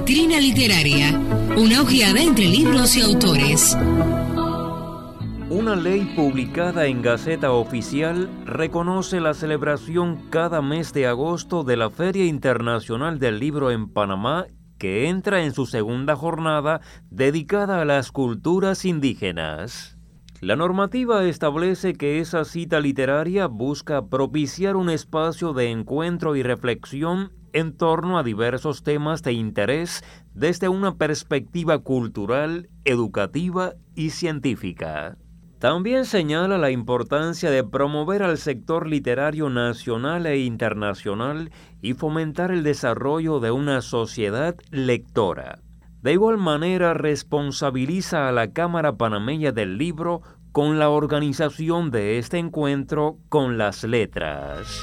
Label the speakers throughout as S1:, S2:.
S1: Vitrina Literaria, una ojeada entre libros y autores.
S2: Una ley publicada en Gaceta Oficial reconoce la celebración cada mes de agosto de la Feria Internacional del Libro en Panamá, que entra en su segunda jornada dedicada a las culturas indígenas. La normativa establece que esa cita literaria busca propiciar un espacio de encuentro y reflexión en torno a diversos temas de interés desde una perspectiva cultural, educativa y científica. También señala la importancia de promover al sector literario nacional e internacional y fomentar el desarrollo de una sociedad lectora. De igual manera, responsabiliza a la Cámara Panameña del Libro con la organización de este encuentro con las letras.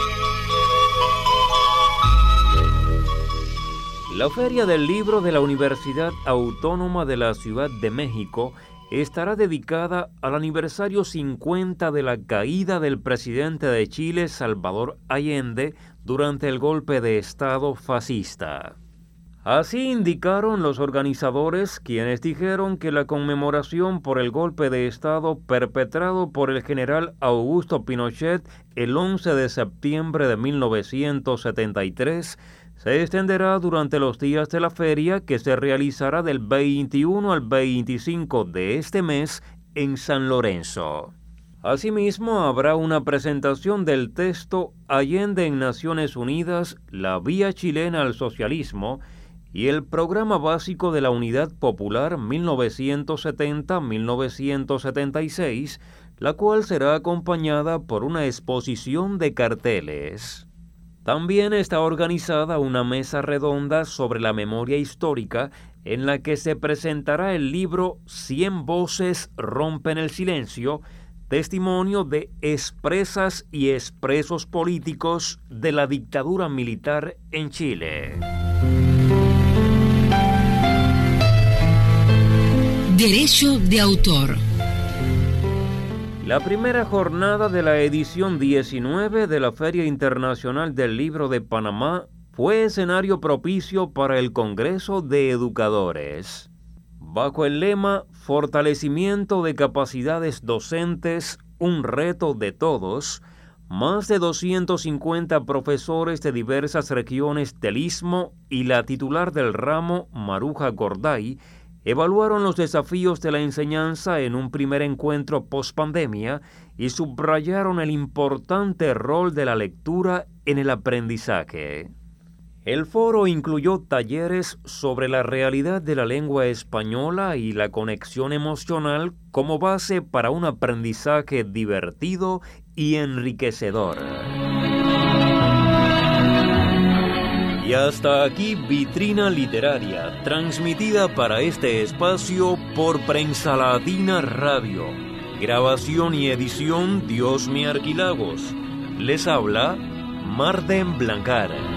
S2: La Feria del Libro de la Universidad Autónoma de la Ciudad de México estará dedicada al aniversario 50 de la caída del presidente de Chile, Salvador Allende, durante el golpe de Estado fascista. Así indicaron los organizadores, quienes dijeron que la conmemoración por el golpe de Estado perpetrado por el general Augusto Pinochet el 11 de septiembre de 1973 se extenderá durante los días de la feria, que se realizará del 21 al 25 de este mes en San Lorenzo. Asimismo, habrá una presentación del texto Allende en Naciones Unidas, la vía chilena al socialismo, y el Programa Básico de la Unidad Popular 1970-1976, la cual será acompañada por una exposición de carteles. También está organizada una mesa redonda sobre la memoria histórica, en la que se presentará el libro 100 voces rompen el silencio, testimonio de expresas y expresos políticos de la dictadura militar en Chile.
S1: Derecho de autor.
S2: La primera jornada de la edición 19 de la Feria Internacional del Libro de Panamá fue escenario propicio para el Congreso de Educadores. Bajo el lema Fortalecimiento de capacidades docentes, un reto de todos, más de 250 profesores de diversas regiones del Istmo y la titular del ramo, Maruja Gorday, evaluaron los desafíos de la enseñanza en un primer encuentro post-pandemia y subrayaron el importante rol de la lectura en el aprendizaje. El foro incluyó talleres sobre la realidad de la lengua española y la conexión emocional como base para un aprendizaje divertido y enriquecedor. Y hasta aquí Vitrina Literaria, transmitida para este espacio por Prensa Latina Radio. Grabación y edición Diosmi Arquilagos. Les habla Marden Blancar.